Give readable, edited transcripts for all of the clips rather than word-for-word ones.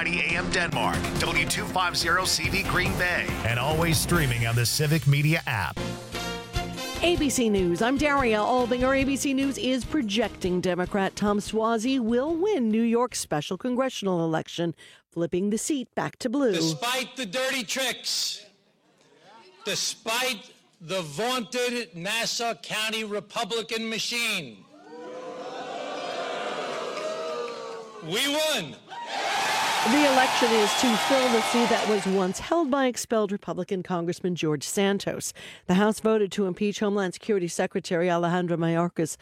1290 AM Denmark, W250 CV Green Bay, and always streaming on the Civic Media app. ABC News, I'm Daria Albinger. ABC News is projecting Democrat Tom Suozzi will win New York's special congressional election, flipping the seat back to blue. Despite the dirty tricks, despite the vaunted Nassau County Republican machine, we won. The election is to fill the seat that was once held by expelled Republican Congressman George Santos. The House voted to impeach Homeland Security Secretary Alejandro Mayorkas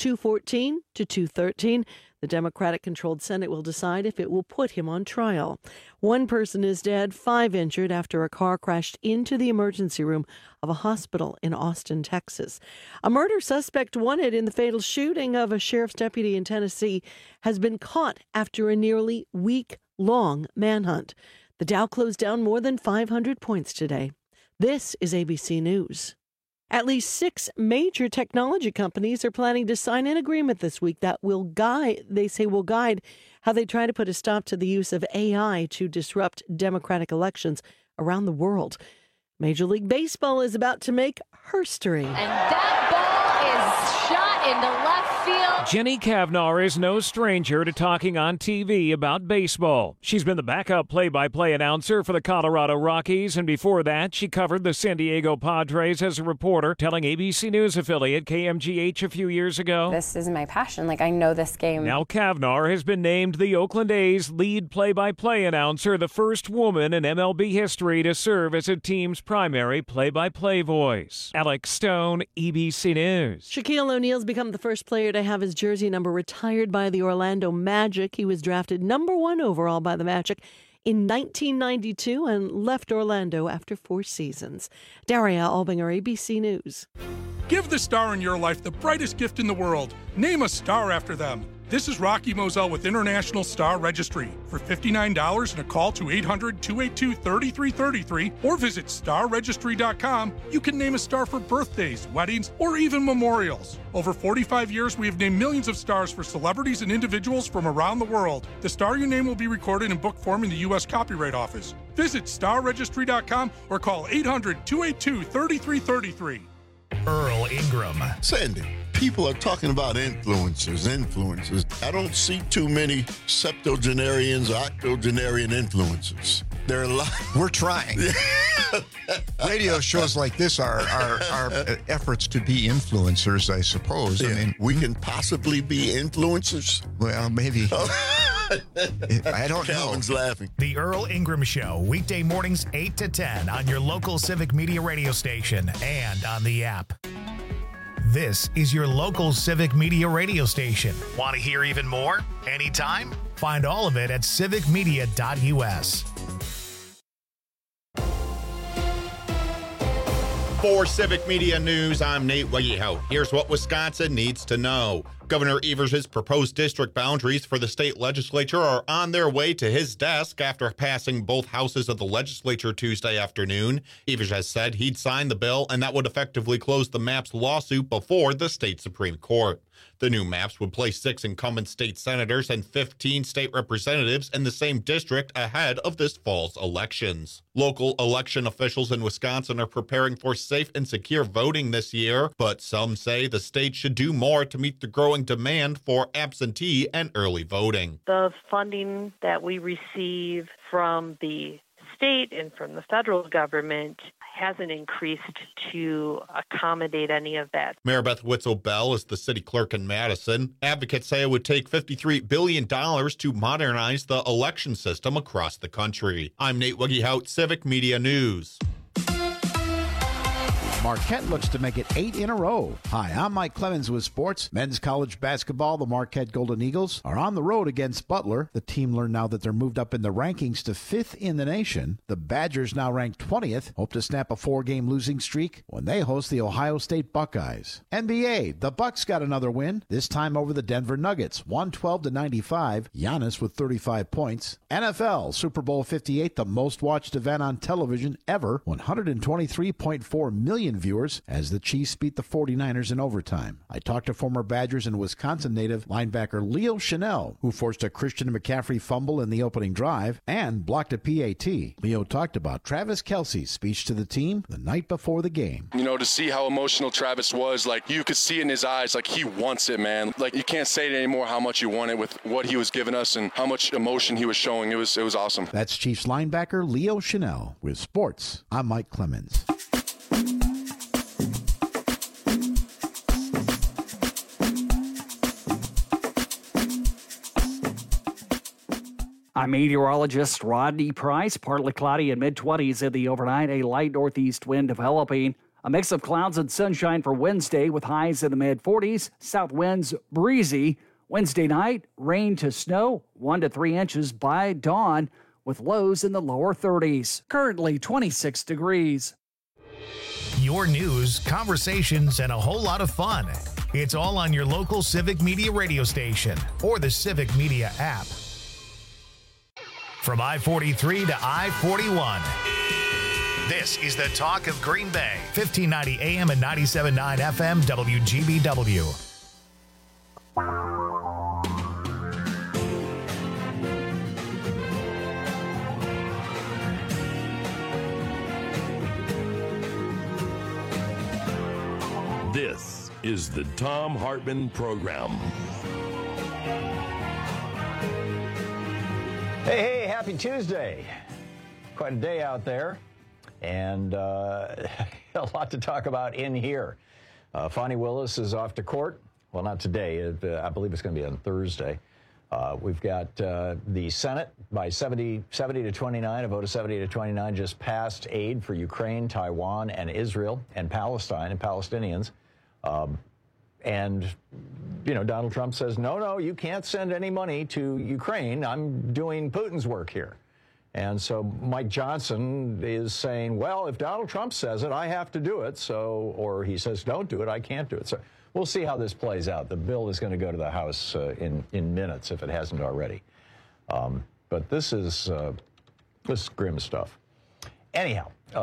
214 to 213. The Democratic-controlled Senate will decide if it will put him on trial. One person is dead, 5 injured after a car crashed into the emergency room of a hospital in Austin, Texas. A murder suspect wanted in the fatal shooting of a sheriff's deputy in Tennessee has been caught after a nearly week-long manhunt. The Dow closed down more than 500 points today. This is ABC News. At least 6 major technology companies are planning to sign an agreement this week that will guide how they try to put a stop to the use of AI to disrupt democratic elections around the world. Major League Baseball is about to make herstory. And that ball is shot into left field. Jenny Cavnar is no stranger to talking on TV about baseball. She's been the backup play-by-play announcer for the Colorado Rockies, and before that, she covered the San Diego Padres as a reporter, telling ABC News affiliate KMGH a few years ago. This is my passion. I know this game. Now Cavnar has been named the Oakland A's lead play-by-play announcer, the first woman in MLB history to serve as a team's primary play-by-play voice. Alex Stone, ABC News. Shaquille O'Neal's become the first player to have his jersey number retired by the Orlando Magic. He was drafted number 1 overall by the Magic in 1992 and left Orlando after 4 seasons. Daria Albinger, ABC News. Give the star in your life the brightest gift in the world. Name a star after them. This is Rocky Moselle with International Star Registry. For $59 and a call to 800-282-3333 or visit starregistry.com, you can name a star for birthdays, weddings, or even memorials. Over 45 years, we have named millions of stars for celebrities and individuals from around the world. The star you name will be recorded in book form in the U.S. Copyright Office. Visit starregistry.com or call 800-282-3333. Earl Ingram. Sandy, people are talking about influencers. I don't see too many septuagenarians or octogenarian influencers. There are a lot. We're trying. Radio shows like this are efforts to be influencers, I suppose. Yeah. I mean, we can possibly be influencers. Well, maybe. I don't know. Calvin's laughing. The Earl Ingram Show, weekday mornings 8 to 10 on your local Civic Media radio station and on the app. This is your local Civic Media radio station. Want to hear even more? Anytime? Find all of it at civicmedia.us. For Civic Media News, I'm Nate Wegehout. Here's what Wisconsin needs to know. Governor Evers' proposed district boundaries for the state legislature are on their way to his desk after passing both houses of the legislature Tuesday afternoon. Evers has said he'd sign the bill, and that would effectively close the MAPS lawsuit before the state Supreme Court. The new maps would place 6 incumbent state senators and 15 state representatives in the same district ahead of this fall's elections. Local election officials in Wisconsin are preparing for safe and secure voting this year, but some say the state should do more to meet the growing demand for absentee and early voting. The funding that we receive from the state and from the federal government hasn't increased to accommodate any of that. Mayor Beth Witzel-Bell is the city clerk in Madison. Advocates say it would take $53 billion to modernize the election system across the country. I'm Nate Wegehout, Civic Media News. Marquette looks to make it 8 in a row. Hi, I'm Mike Clemens with sports. Men's college basketball, the Marquette Golden Eagles, are on the road against Butler. The team learned now that they're moved up in the rankings to 5th in the nation. The Badgers, now ranked 20th, hope to snap a 4-game losing streak when they host the Ohio State Buckeyes. NBA, the Bucks got another win, this time over the Denver Nuggets, 112-95. Giannis with 35 points. NFL, Super Bowl 58, the most watched event on television ever, 123.4 million million viewers as the Chiefs beat the 49ers in overtime. I talked to former Badgers and Wisconsin native linebacker Leo Chenal, who forced a Christian McCaffrey fumble in the opening drive and blocked a PAT. Leo talked about Travis Kelce's speech to the team the night before the game. You know, to see how emotional Travis was, like, you could see in his eyes, like, he wants it, man. Like, you can't say it anymore how much you want it with what he was giving us and how much emotion he was showing. It was awesome. That's Chiefs linebacker Leo Chenal. With sports, I'm Mike Clemens. I'm meteorologist Rodney Price. Partly cloudy and mid-20s in the overnight. A light northeast wind developing. A mix of clouds and sunshine for Wednesday with highs in the mid-40s. South winds breezy. Wednesday night, rain to snow, 1 to 3 inches by dawn with lows in the lower 30s. Currently 26 degrees. Your news, conversations, and a whole lot of fun. It's all on your local Civic Media radio station or the Civic Media app. From I-43 to I-41, this is the talk of Green Bay. 1590 AM and 97.9 FM WGBW. This is the Thom Hartmann Program. Hey, happy Tuesday. Quite a day out there, and a lot to talk about in here. Fani Willis is off to court. Well, not today. I believe it's going to be on Thursday. We've got the Senate by 70 to 29, a vote of 70 to 29, just passed aid for Ukraine, Taiwan, and Israel, and Palestine, and Palestinians. And, you know, Donald Trump says, no, you can't send any money to Ukraine. I'm doing Putin's work here. And so Mike Johnson is saying, well, if Donald Trump says it, I have to do it. So, or he says, don't do it, I can't do it. So we'll see how this plays out. The bill is going to go to the House in minutes if it hasn't already. But this is grim stuff. Anyhow,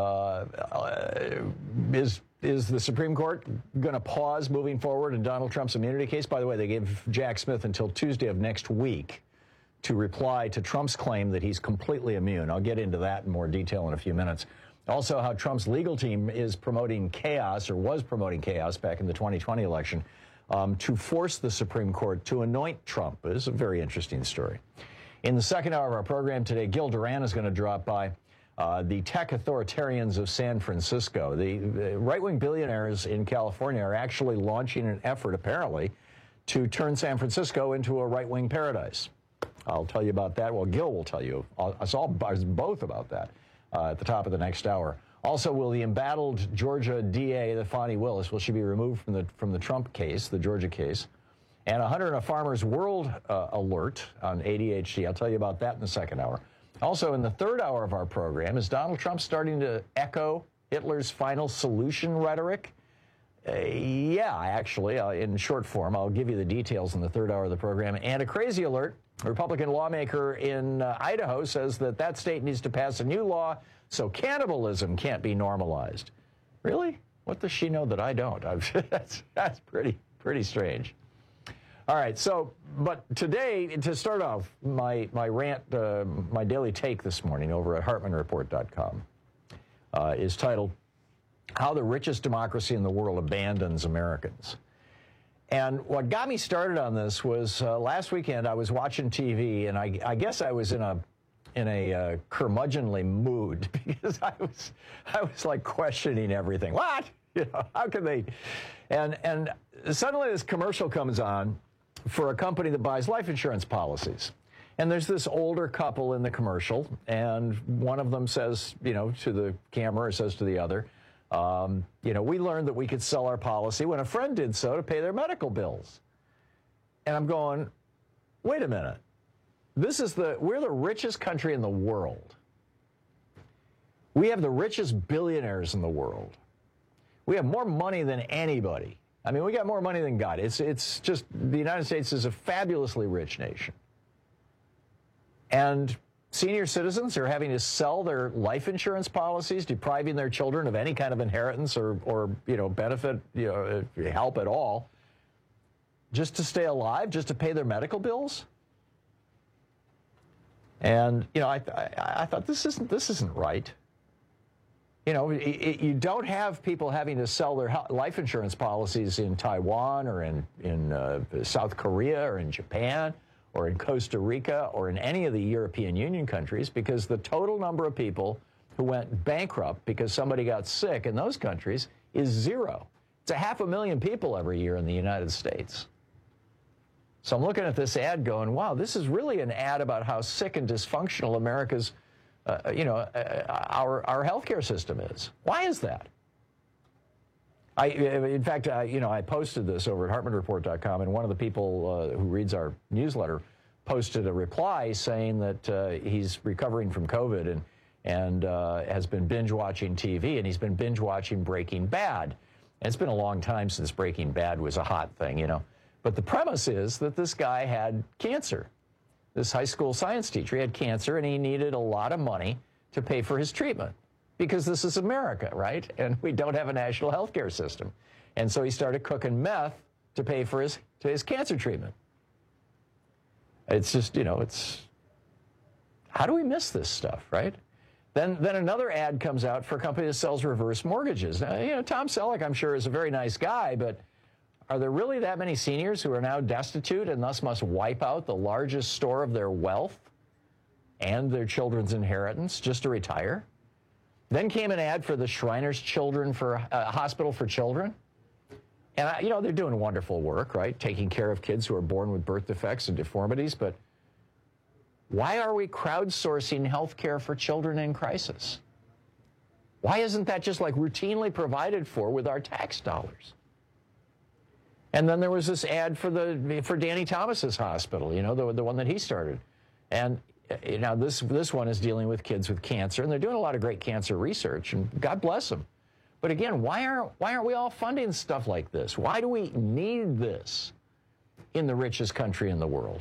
is the Supreme Court going to pause moving forward in Donald Trump's immunity case? By the way, they gave Jack Smith until Tuesday of next week to reply to Trump's claim that he's completely immune. I'll get into that in more detail in a few minutes. Also, how Trump's legal team is promoting chaos, or was promoting chaos back in the 2020 election, to force the Supreme Court to anoint Trump. It is a very interesting story. In the second hour of our program today, Gil Duran is going to drop by. The tech authoritarians of San Francisco, the right-wing billionaires in California, are actually launching an effort, apparently, to turn San Francisco into a right-wing paradise. I'll tell you about that. Well, Gil will tell you us both about that at the top of the next hour. Also, will the embattled Georgia DA, the Fani Willis, will she be removed from the Trump case, the Georgia case? And a Hunter and a Farmer's World alert on ADHD. I'll tell you about that in the second hour. Also, in the third hour of our program, is Donald Trump starting to echo Hitler's final solution rhetoric? Yeah, actually, in short form. I'll give you the details in the third hour of the program. And a crazy alert. A Republican lawmaker in Idaho says that state needs to pass a new law so cannibalism can't be normalized. Really? What does she know that I don't? That's pretty strange. All right, but today, to start off, my rant, my daily take this morning over at HartmannReport.com is titled, How the Richest Democracy in the World Abandons Americans. And what got me started on this was last weekend I was watching TV, and I guess I was in a curmudgeonly mood because I was like questioning everything. What? You know, how can they? And suddenly this commercial comes on for a company that buys life insurance policies. And there's this older couple in the commercial, and one of them says, you know, to the camera, or says to the other, you know, we learned that we could sell our policy when a friend did so to pay their medical bills. And I'm going, wait a minute. We're the richest country in the world. We have the richest billionaires in the world. We have more money than anybody. I mean, we got more money than God. It's just, the United States is a fabulously rich nation. And Senior citizens are having to sell their life insurance policies, depriving their children of any kind of inheritance or benefit, help at all, just to stay alive, just to pay their medical bills. And I thought this isn't right. You don't have people having to sell their life insurance policies in Taiwan or in South Korea or in Japan or in Costa Rica or in any of the European Union countries, because the total number of people who went bankrupt because somebody got sick in those countries is zero. It's 500,000 people every year in the United States. So I'm looking at this ad going, wow, this is really an ad about how sick and dysfunctional America's, our healthcare system is. Why is that? In fact, I posted this over at HartmanReport.com, and one of the people who reads our newsletter posted a reply saying that he's recovering from COVID and has been binge-watching TV, and he's been binge-watching Breaking Bad. And it's been a long time since Breaking Bad was a hot thing, But the premise is that this guy had cancer. This high school science teacher, he had cancer, and he needed a lot of money to pay for his treatment. Because this is America, right? And we don't have a national health care system. And so he started cooking meth to pay for his cancer treatment. It's just, it's... How do we miss this stuff, right? Then another ad comes out for a company that sells reverse mortgages. Now, Tom Selleck, I'm sure, is a very nice guy, but are there really that many seniors who are now destitute and thus must wipe out the largest store of their wealth and their children's inheritance just to retire? Then came an ad for the Shriners Hospital for Children. And, they're doing wonderful work, right? Taking care of kids who are born with birth defects and deformities. But why are we crowdsourcing health care for children in crisis? Why isn't that just routinely provided for with our tax dollars? And then there was this ad for Danny Thomas's hospital, the one that he started. And this one is dealing with kids with cancer, and they're doing a lot of great cancer research, and God bless them. But again, why aren't we all funding stuff like this? Why do we need this in the richest country in the world?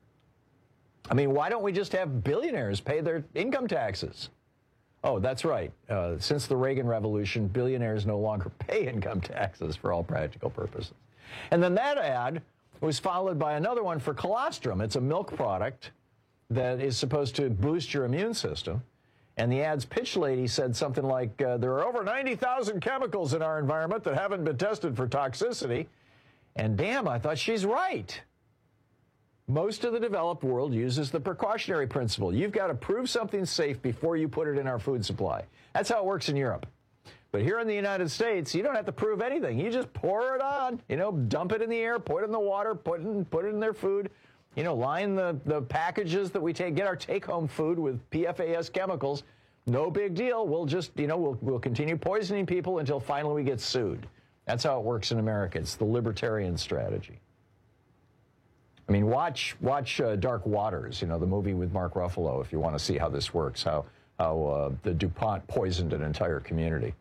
I mean, why don't we just have billionaires pay their income taxes? Oh, that's right. Since the Reagan Revolution, billionaires no longer pay income taxes for all practical purposes. And then that ad was followed by another one for colostrum. It's a milk product that is supposed to boost your immune system. And the ad's pitch lady said something like, there are over 90,000 chemicals in our environment that haven't been tested for toxicity. And damn, I thought she's right. Most of the developed world uses the precautionary principle. You've got to prove something's safe before you put it in our food supply. That's how it works in Europe. But here in the United States, you don't have to prove anything. You just pour it on, dump it in the air, put it in the water, put it in their food. Line the packages that we get our take-home food with PFAS chemicals. No big deal. We'll just, we'll continue poisoning people until finally we get sued. That's how it works in America. It's the libertarian strategy. I mean, watch Dark Waters, the movie with Mark Ruffalo, if you want to see how this works, how the DuPont poisoned an entire community.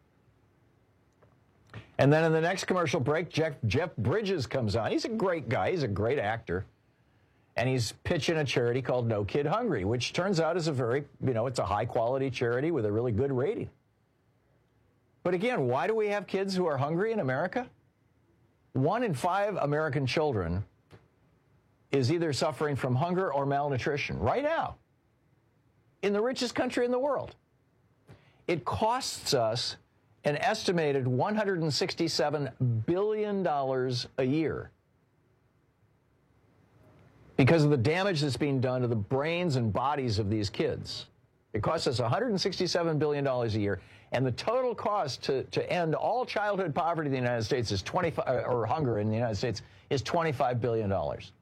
And then in the next commercial break, Jeff Bridges comes on. He's a great guy. He's a great actor. And he's pitching a charity called No Kid Hungry, which turns out is a very, it's a high-quality charity with a really good rating. But again, why do we have kids who are hungry in America? 1 in 5 American children is either suffering from hunger or malnutrition right now in the richest country in the world. It costs us an estimated $167 billion a year because of the damage that's being done to the brains and bodies of these kids. It costs us $167 billion a year, and the total cost to end all childhood poverty in the United States is hunger in the United States is $25 billion.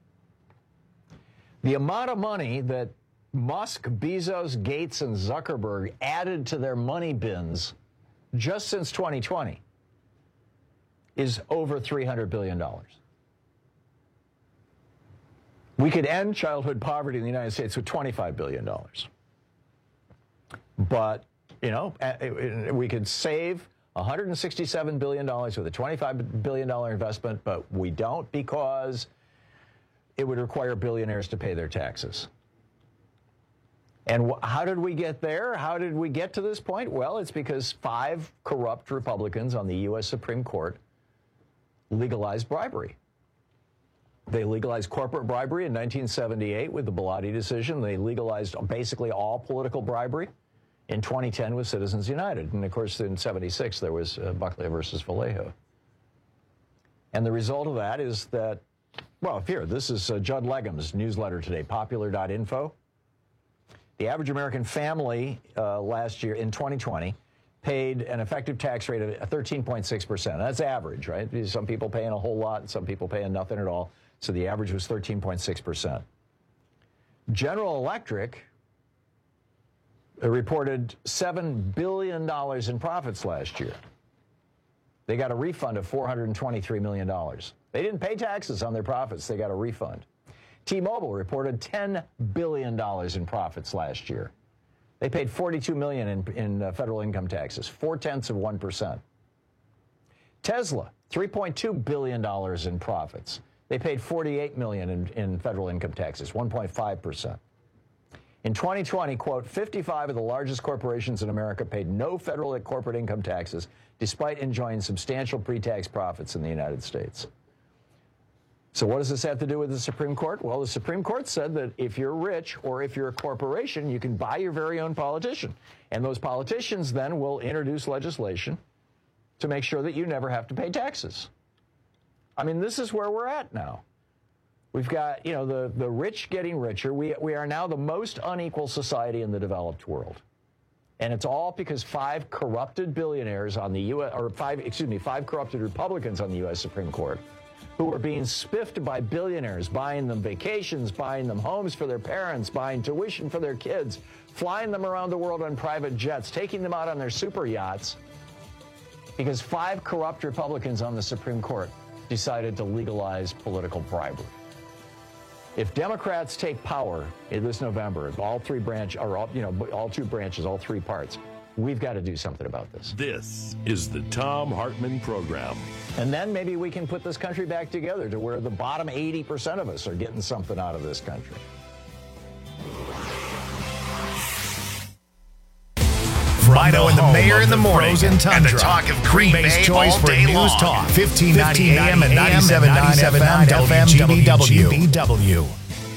The amount of money that Musk, Bezos, Gates, and Zuckerberg added to their money bins just since 2020 is over $300 billion. We could end childhood poverty in the United States with $25 billion. But, we could save $167 billion with a $25 billion investment, but we don't because it would require billionaires to pay their taxes. And how did we get there? How did we get to this point? Well, it's because 5 corrupt Republicans on the U.S. Supreme Court legalized bribery. They legalized corporate bribery in 1978 with the Bellotti decision. They legalized basically all political bribery in 2010 with Citizens United. And, of course, in 76, there was Buckley versus Vallejo. And the result of that is that, well, here, this is Judd Legum's newsletter today, popular.info. The average American family last year, in 2020, paid an effective tax rate of 13.6%. That's average, right? Some people paying a whole lot, and some people paying nothing at all. So the average was 13.6%. General Electric reported $7 billion in profits last year. They got a refund of $423 million. They didn't pay taxes on their profits. They got a refund. T-Mobile reported $10 billion in profits last year. They paid $42 million in federal income taxes, 0.4%. Tesla, $3.2 billion in profits. They paid $48 million in federal income taxes, 1.5%. In 2020, quote, 55 of the largest corporations in America paid no federal corporate income taxes, despite enjoying substantial pre-tax profits in the United States. So what does this have to do with the Supreme Court? Well, the Supreme Court said that if you're rich or if you're a corporation, you can buy your very own politician. And those politicians then will introduce legislation to make sure that you never have to pay taxes. I mean, this is where we're at now. We've got, you know, the rich getting richer. We are now the most unequal society in the developed world. And it's all because 5 corrupted billionaires on the U.S., or 5 corrupted Republicans on the U.S. Supreme Court, who are being spiffed by billionaires, buying them vacations, buying them homes for their parents, buying tuition for their kids, flying them around the world on private jets, taking them out on their super yachts, because 5 corrupt Republicans on the Supreme Court decided to legalize political bribery. If Democrats take power this November, all 3 branches, or all 2 branches, all 3 parts, we've got to do something about this. This is the Thom Hartmann Program. And then maybe we can put this country back together to where the bottom 80% of us are getting something out of this country. Rhino and the Mayor in the morning, and the talk of Green Bay's choice for news talk. 1590 AM and 97.9 FM WGBW.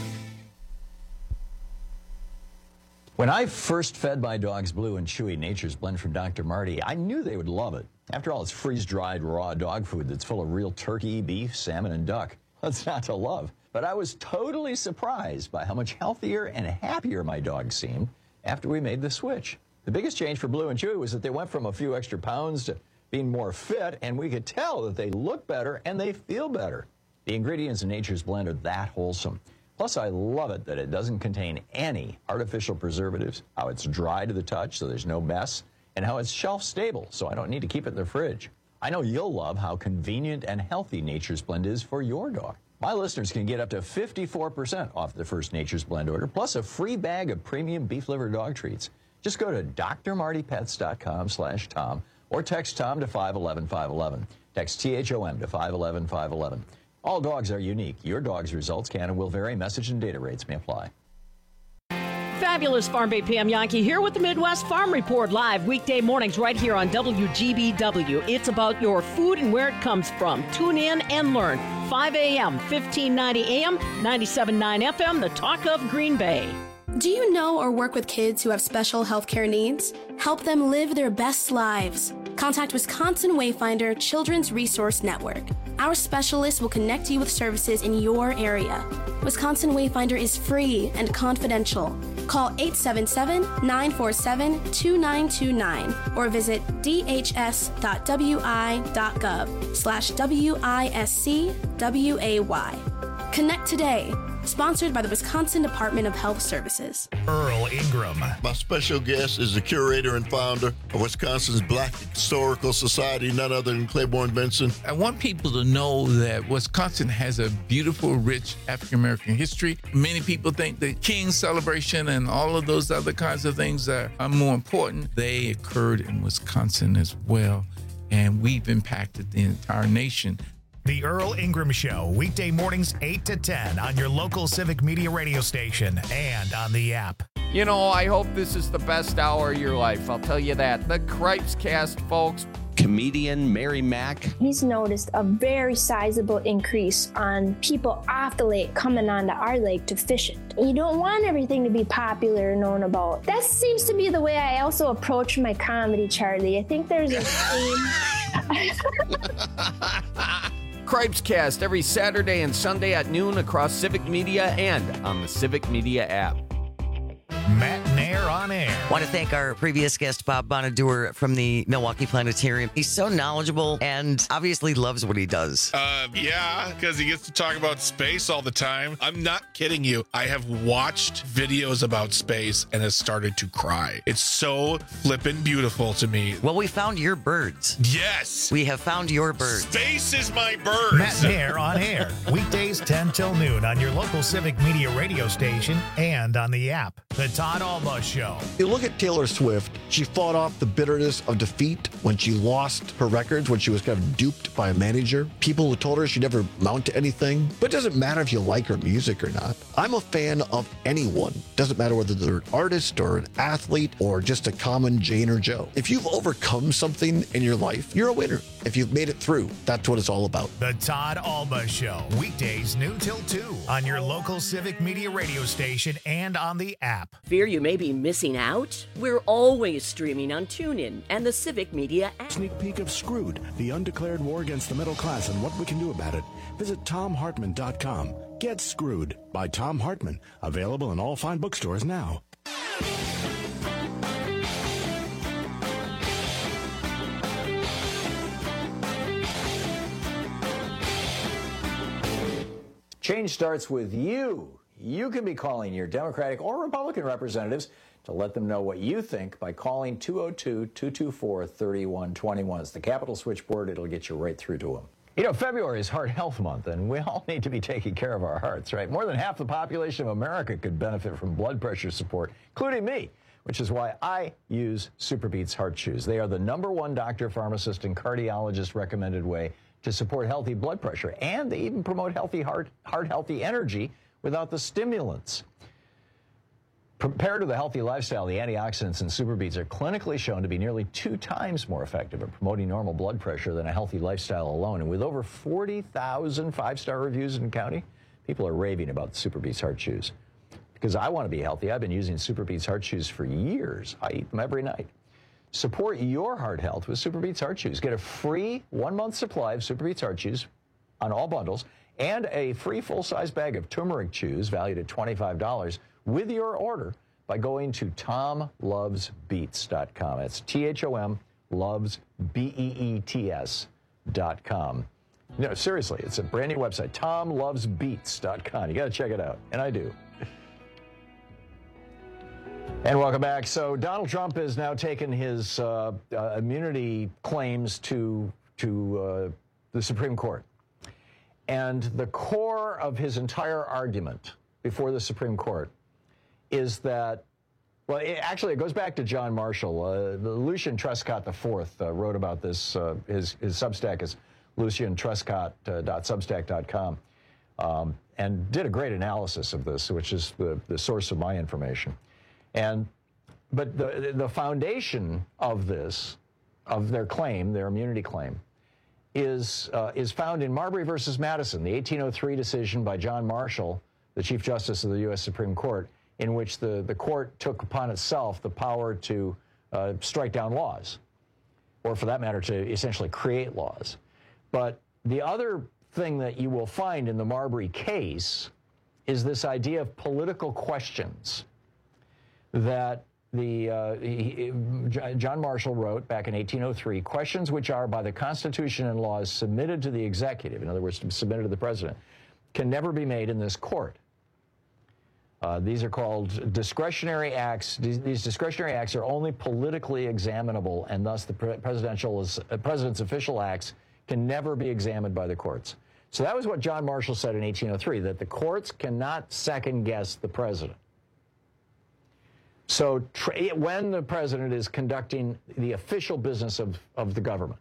When I first fed my dogs Blue and Chewy Nature's Blend from Dr. Marty, I knew they would love it. After all, it's freeze-dried raw dog food that's full of real turkey, beef, salmon, and duck. That's not to love. But I was totally surprised by how much healthier and happier my dogs seemed after we made the switch. The biggest change for Blue and Chewy was that they went from a few extra pounds to being more fit, and we could tell that they look better and they feel better. The ingredients in Nature's Blend are that wholesome. Plus, I love it that it doesn't contain any artificial preservatives, how it's dry to the touch so there's no mess, and how it's shelf stable so I don't need to keep it in the fridge. I know you'll love how convenient and healthy Nature's Blend is for your dog. My listeners can get up to 54% off the first Nature's Blend order, plus a free bag of premium beef liver dog treats. Just go to drmartypets.com/Tom or text Tom to 511-511. Text THOM to 511-511. All dogs are unique. Your dog's results can and will vary. Message and data rates may apply. Fabulous Farm Bay PM Yankee here with the Midwest Farm Report live weekday mornings right here on WGBW. It's about your food and where it comes from. Tune in and learn. 5 a.m., 1590 a.m., 97.9 FM, the talk of Green Bay. Do you know or work with kids who have special healthcare needs? Help them live their best lives. Contact Wisconsin Wayfinder Children's Resource Network. Our specialists will connect you with services in your area. Wisconsin Wayfinder is free and confidential. Call 877-947-2929 or visit dhs.wi.gov/WISCWAY. Connect today. Sponsored by the Wisconsin Department of Health Services. Earl Ingram. My special guest is the curator and founder of Wisconsin's Black Historical Society, none other than Claiborne Benson. I want people to know that Wisconsin has a beautiful, rich African-American history. Many people think the King celebration and all of those other kinds of things are more important. They occurred in Wisconsin as well, and we've impacted the entire nation. The Earl Ingram Show, weekday mornings 8 to 10 on your local Civic Media radio station and on the app. You know, I hope this is the best hour of your life. I'll tell you that. The Cripes Cast, folks. Comedian Mary Mack. He's noticed a very sizable increase on people off the lake coming onto our lake to fish it. You don't want everything to be popular and known about. That seems to be the way I also approach my comedy, Charlie. I think there's a theme. Cripes Cast every Saturday and Sunday at noon across Civic Media and on the Civic Media app. Matt Nair on air. Want to thank our previous guest, Bob Bonaduer from the Milwaukee Planetarium. He's so knowledgeable and obviously loves what he does. Yeah, because he gets to talk about space all the time. I'm not kidding you. I have watched videos about space and has started to cry. It's so flippin' beautiful to me. Well, we found your birds. Yes. We have found your birds. Space is my birds. Matt Nair on air. Weekdays 10 till noon on your local Civic Media radio station and on the app. The Todd Alba Show. You look at Taylor Swift, she fought off the bitterness of defeat when she lost her records, when she was kind of duped by a manager. People who told her she'd never amount to anything. But it doesn't matter if you like her music or not. I'm a fan of anyone. Doesn't matter whether they're an artist or an athlete or just a common Jane or Joe. If you've overcome something in your life, you're a winner. If you've made it through, that's what it's all about. The Todd Alba Show. Weekdays noon till 2 on your local Civic Media radio station and on the app. Fear you may be missing out? We're always streaming on TuneIn and the Civic Media app. Sneak peek of Screwed, the undeclared war against the middle class and what we can do about it. Visit TomHartman.com. Get Screwed by Tom Hartman. Available in all fine bookstores now. Change starts with you. You can be calling your Democratic or Republican representatives to let them know what you think by calling 202-224-3121. It's the Capitol switchboard. It'll get you right through to them. You know, February is Heart Health Month, and we all need to be taking care of our hearts, right? More than half the population of America could benefit from blood pressure support, including me, which is why I use SuperBeets Heart Chews. They are the #1 doctor, pharmacist, and cardiologist recommended way to support healthy blood pressure, and they even promote healthy heart-healthy energy without the stimulants. Compared to the healthy lifestyle, the antioxidants in SuperBeets are clinically shown to be nearly 2 times more effective at promoting normal blood pressure than a healthy lifestyle alone. And with over 40,000 5-star reviews in county, people are raving about SuperBeets Heart Chews. Because I want to be healthy, I've been using SuperBeets Heart Chews for years. I eat them every night. Support your heart health with SuperBeets Heart Chews. Get a free 1-month supply of SuperBeets Heart Chews on all bundles and a free full-size bag of turmeric chews valued at $25 with your order by going to TomLovesBeets.com. That's THOM loves BEETS.com. No, seriously, it's a brand new website, TomLovesBeets.com. You got to check it out, and I do. And welcome back. So Donald Trump has now taken his immunity claims to the Supreme Court. And the core of his entire argument before the Supreme Court is that, well, it goes back to John Marshall. Lucian Truscott IV wrote about this. His Substack is luciantruscott.substack.com, and did a great analysis of this, which is the source of my information. But the foundation of this, of their claim, their immunity claim, is found in Marbury versus Madison, the 1803 decision by John Marshall, the Chief Justice of the U.S. Supreme Court, in which the court took upon itself the power to strike down laws, or for that matter, to essentially create laws. But the other thing that you will find in the Marbury case is this idea of political questions that John Marshall wrote back in 1803, questions which are by the Constitution and laws submitted to the executive, in other words, submitted to the president, can never be made in this court. These are called discretionary acts. These discretionary acts are only politically examinable, and thus the president's official acts can never be examined by the courts. So that was what John Marshall said in 1803, that the courts cannot second-guess the president. So when the president is conducting the official business of the government.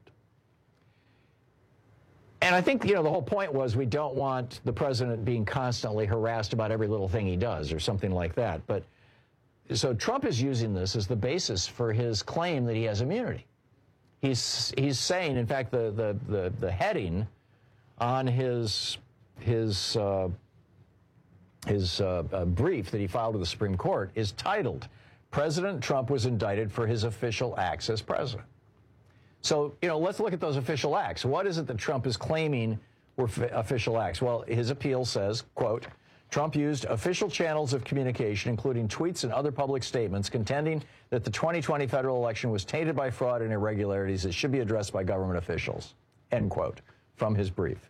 And I think, the whole point was we don't want the president being constantly harassed about every little thing he does or something like that. But So Trump is using this as the basis for his claim that he has immunity. He's saying, in fact, the heading on his brief that he filed with the Supreme Court is titled, President Trump was indicted for his official acts as president. So, let's look at those official acts. What is it that Trump is claiming were official acts? Well, his appeal says, quote, Trump used official channels of communication, including tweets and other public statements, contending that the 2020 federal election was tainted by fraud and irregularities that should be addressed by government officials, end quote, from his brief.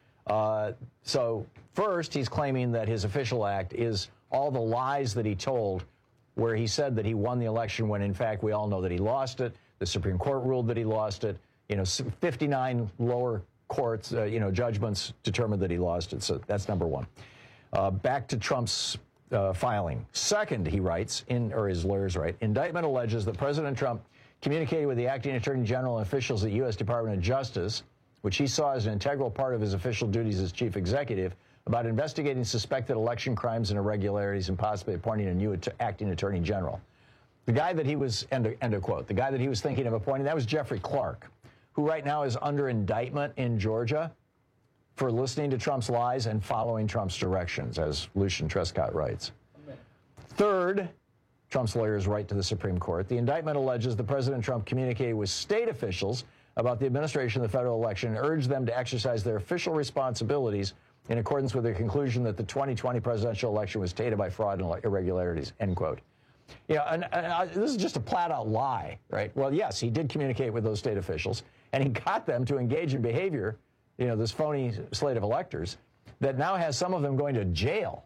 So first, he's claiming that his official act is all the lies that he told, where he said that he won the election when, in fact, we all know that he lost it. The Supreme Court ruled that he lost it. 59 lower courts, judgments determined that he lost it. So that's number one. Back to Trump's filing. Second, he writes, or his lawyers write, indictment alleges that President Trump communicated with the acting attorney general and officials at the U.S. Department of Justice, which he saw as an integral part of his official duties as chief executive, about investigating suspected election crimes and irregularities and possibly appointing a new acting attorney general. The guy that he was, end of quote, the guy that he was thinking of appointing, that was Jeffrey Clark, who right now is under indictment in Georgia for listening to Trump's lies and following Trump's directions, as Lucian Trescott writes. Third, Trump's lawyers write to the Supreme Court, the indictment alleges that President Trump communicated with state officials about the administration of the federal election and urged them to exercise their official responsibilities in accordance with their conclusion that the 2020 presidential election was tainted by fraud and irregularities, end quote. And this is just a flat-out lie, right? Well, yes, he did communicate with those state officials, and he got them to engage in behavior, this phony slate of electors, that now has some of them going to jail.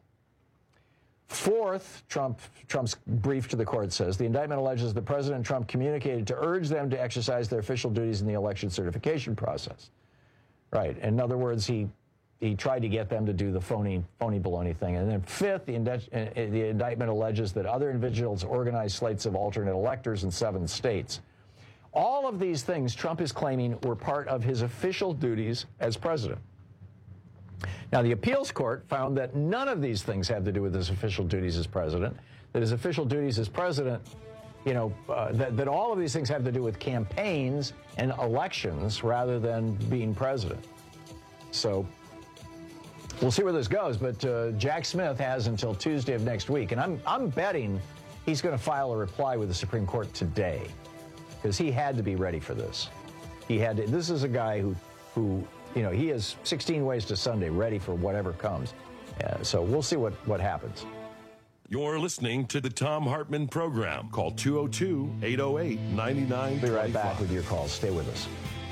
Fourth, Trump's brief to the court says, the indictment alleges that President Trump communicated to urge them to exercise their official duties in the election certification process. Right. In other words, he tried to get them to do the phony baloney thing. And then fifth, the indictment alleges that other individuals organized slates of alternate electors in 7 states. All of these things Trump is claiming were part of his official duties as president. Now, the appeals court found that none of these things had to do with his official duties as president, that his official duties as president, that all of these things have to do with campaigns and elections rather than being president. So we'll see where this goes, but Jack Smith has until Tuesday of next week, and I'm betting he's going to file a reply with the Supreme Court today, because he had to be ready for this. This is a guy who he has 16 ways to Sunday, ready for whatever comes. So we'll see what happens. You're listening to the Thom Hartmann Program. Call 202-808-9925. We'll be right back with your calls. Stay with us.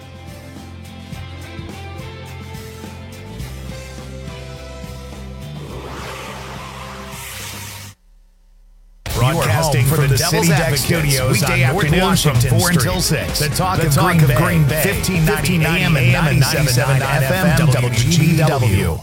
Broadcasting from the Devil's Advocate Studios weekday afternoons from 4 until 6. The talk of Green Bay, 1590 AM and 97.9 FM, WGBW.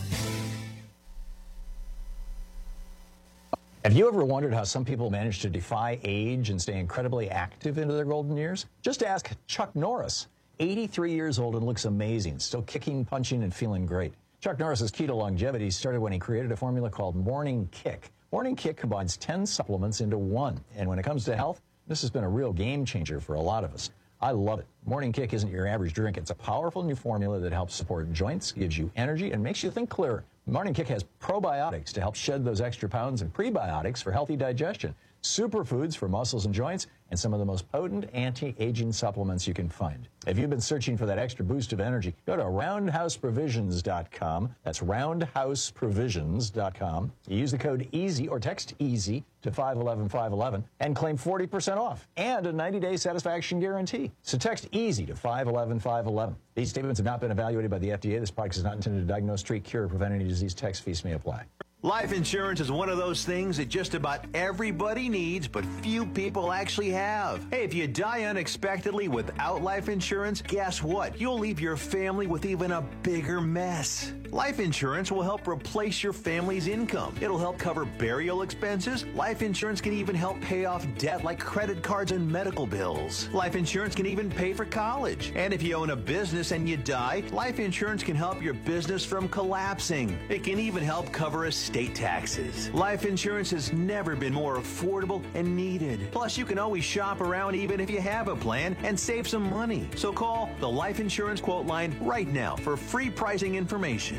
Have you ever wondered how some people manage to defy age and stay incredibly active into their golden years? Just ask Chuck Norris, 83 years old and looks amazing, still kicking, punching, and feeling great. Chuck Norris's keto longevity started when he created a formula called Morning Kick. Morning Kick combines 10 supplements into one, and when it comes to health, this has been a real game changer for a lot of us. I love it. Morning Kick isn't your average drink. It's a powerful new formula that helps support joints, gives you energy, and makes you think clearer. Morning Kick has probiotics to help shed those extra pounds and prebiotics for healthy digestion, superfoods for muscles and joints, and some of the most potent anti-aging supplements you can find. If you've been searching for that extra boost of energy, go to roundhouseprovisions.com. That's roundhouseprovisions.com. You use the code EASY or text EASY to 511-511 and claim 40% off and a 90-day satisfaction guarantee. So text EASY to 511-511. These statements have not been evaluated by the FDA. This product is not intended to diagnose, treat, cure, or prevent any disease. Tax fees may apply. Life insurance is one of those things that just about everybody needs, but few people actually have. Hey, if you die unexpectedly without life insurance, guess what? You'll leave your family with even a bigger mess. Life insurance will help replace your family's income. It'll help cover burial expenses. Life insurance can even help pay off debt like credit cards and medical bills. Life insurance can even pay for college. And if you own a business and you die, life insurance can help your business from collapsing. It can even help cover estate taxes. Life insurance has never been more affordable and needed. Plus, you can always shop around even if you have a plan and save some money. So call the Life Insurance Quote Line right now for free pricing information.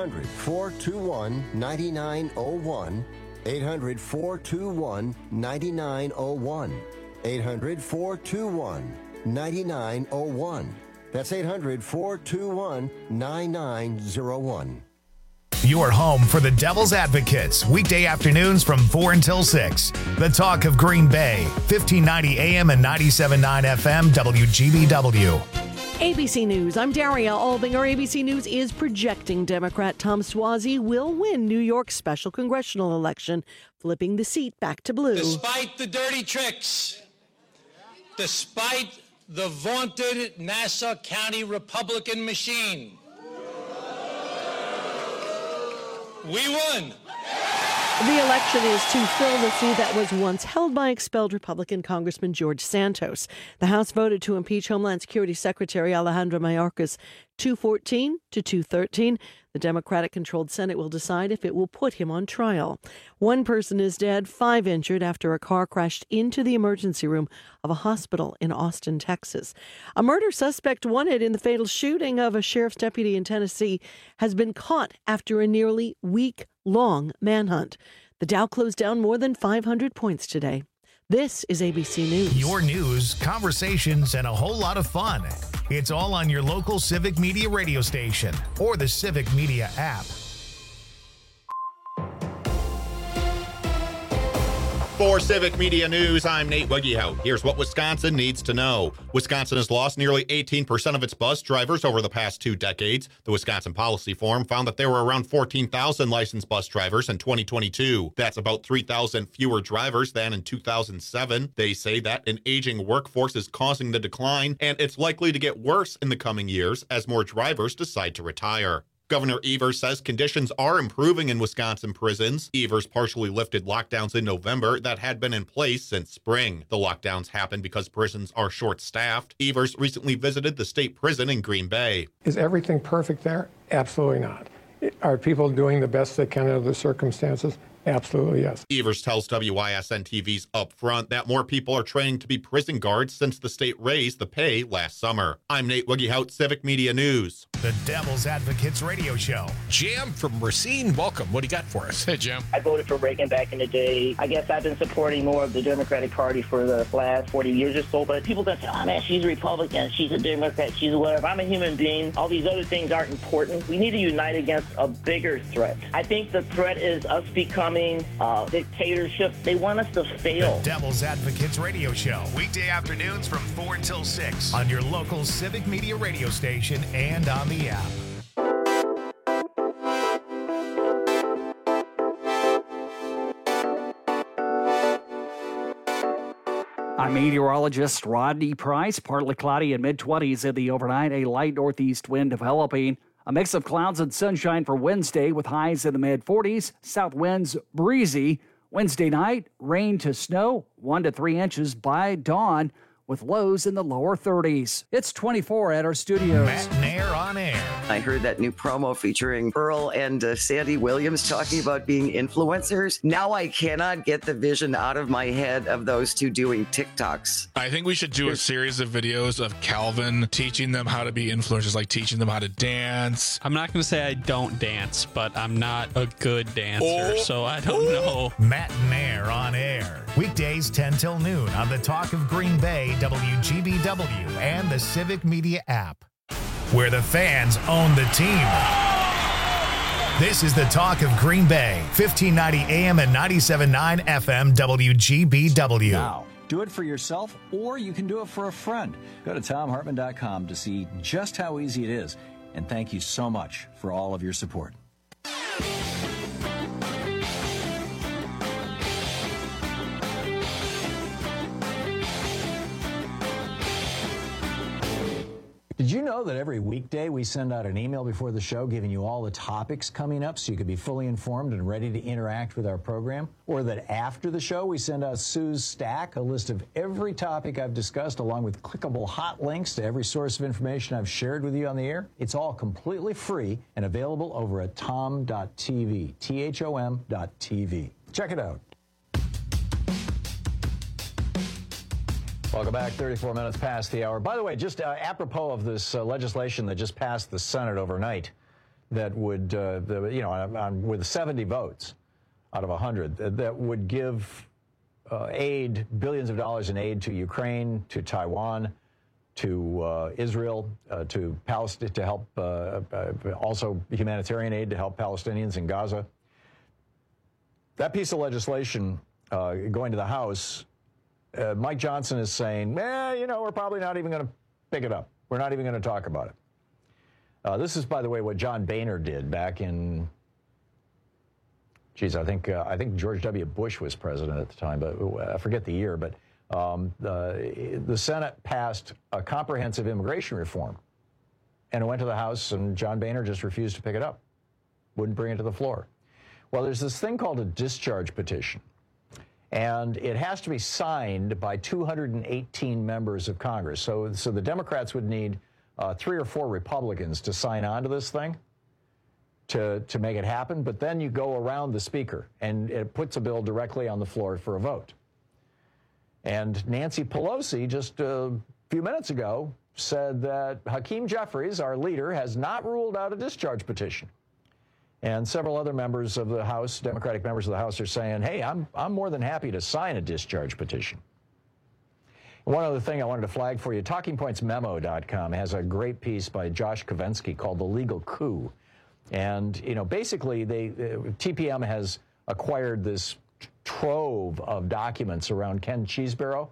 800-421-9901. 800-421-9901. 800-421-9901. That's 800-421-9901. Your home for the Devil's Advocates, weekday afternoons from 4 until 6. The Talk of Green Bay, 1590 AM and 97.9 FM, WGBW. ABC News, I'm Daria Albinger. ABC News is projecting Democrat Tom Suozzi will win New York's special congressional election, flipping the seat back to blue. Despite the dirty tricks, despite the vaunted Nassau County Republican machine, we won. The election is to fill the seat that was once held by expelled Republican Congressman George Santos. The House voted to impeach Homeland Security Secretary Alejandro Mayorkas 214 to 213. The Democratic-controlled Senate will decide if it will put him on trial. One person is dead, 5 injured after a car crashed into the emergency room of a hospital in Austin, Texas. A murder suspect wanted in the fatal shooting of a sheriff's deputy in Tennessee has been caught after a nearly week-long manhunt. The Dow closed down more than 500 points today. This is ABC News. Your news, conversations, and a whole lot of fun. It's all on your local Civic Media radio station or the Civic Media app. For Civic Media News, I'm Nate Wiggyhout. Here's what Wisconsin needs to know. Wisconsin has lost nearly 18% of its bus drivers over the past 2 decades. The Wisconsin Policy Forum found that there were around 14,000 licensed bus drivers in 2022. That's about 3,000 fewer drivers than in 2007. They say that an aging workforce is causing the decline, and it's likely to get worse in the coming years as more drivers decide to retire. Governor Evers says conditions are improving in Wisconsin prisons. Evers partially lifted lockdowns in November that had been in place since spring. The lockdowns happened because prisons are short-staffed. Evers recently visited the state prison in Green Bay. Is everything perfect there? Absolutely not. Are people doing the best they can under the circumstances? Absolutely, yes. Evers tells WISN TV's Upfront that more people are training to be prison guards since the state raised the pay last summer. I'm Nate Wiggyhout, Civic Media News. The Devil's Advocates radio show. Jim from Racine, welcome. What do you got for us? Hey, Jim. I voted for Reagan back in the day. I guess I've been supporting more of the Democratic Party for the last 40 years or so, but people don't say, oh man, she's a Republican, she's a Democrat, she's a whatever. I'm a human being. All these other things aren't important. We need to unite against a bigger threat. I think the threat is us becoming dictatorship. They want us to fail. The Devil's Advocates radio show. Weekday afternoons from 4 until 6 on your local Civic Media radio station and on the app. I'm meteorologist Rodney Price. Partly cloudy and mid-20s in the overnight. A light northeast wind developing. A mix of clouds and sunshine for Wednesday with highs in the mid-40s. South winds breezy. Wednesday night, rain to snow, 1 to 3 inches by dawn with lows in the lower 30s. It's 24 at our studios. Matt Nair on air. I heard that new promo featuring Earl and Sandy Williams talking about being influencers. Now I cannot get the vision out of my head of those two doing TikToks. I think we should do a series of videos of Calvin teaching them how to be influencers, like teaching them how to dance. I'm not going to say I don't dance, but I'm not a good dancer, so I don't know. Matt Nair on air. Weekdays 10 till noon on the Talk of Green Bay, WGBW, and the Civic Media app, where the fans own the team. This is the Talk of Green Bay, 1590 AM and 97.9 FM, WGBW. Now, do it for yourself, or you can do it for a friend. Go to TomHartman.com to see just how easy it is. And thank you so much for all of your support. Did you know know that every weekday we send out an email before the show giving you all the topics coming up so you can be fully informed and ready to interact with our program? Or that after the show we send out Sue's Stack, a list of every topic I've discussed along with clickable hot links to every source of information I've shared with you on the air? It's all completely free and available over at tom.tv, THOM.tv. Check it out. Welcome back. 34 minutes past the hour. By the way, just apropos of this legislation that just passed the Senate overnight, that would, with 70 votes out of 100, that would give aid, billions of dollars in aid to Ukraine, to Taiwan, to Israel, to Palestine, to help also humanitarian aid to help Palestinians in Gaza. That piece of legislation going to the House. Mike Johnson is saying, we're probably not even going to pick it up. We're not even going to talk about it. This is, by the way, what John Boehner did back in, I think George W. Bush was president at the time, but I forget the year. But the Senate passed a comprehensive immigration reform, and it went to the House, and John Boehner just refused to pick it up, wouldn't bring it to the floor. Well, there's this thing called a discharge petition. And it has to be signed by 218 members of Congress. So the Democrats would need 3 or 4 Republicans to sign on to this thing to make it happen. But then you go around the speaker, and it puts a bill directly on the floor for a vote. And Nancy Pelosi, just a few minutes ago, said that Hakeem Jeffries, our leader, has not ruled out a discharge petition. And several other members of the House, Democratic members of the House, are saying, hey, I'm more than happy to sign a discharge petition. One other thing I wanted to flag for you, TalkingPointsMemo.com has a great piece by Josh Kovensky called The Legal Coup. And, basically, TPM has acquired this trove of documents around Ken Chesebro,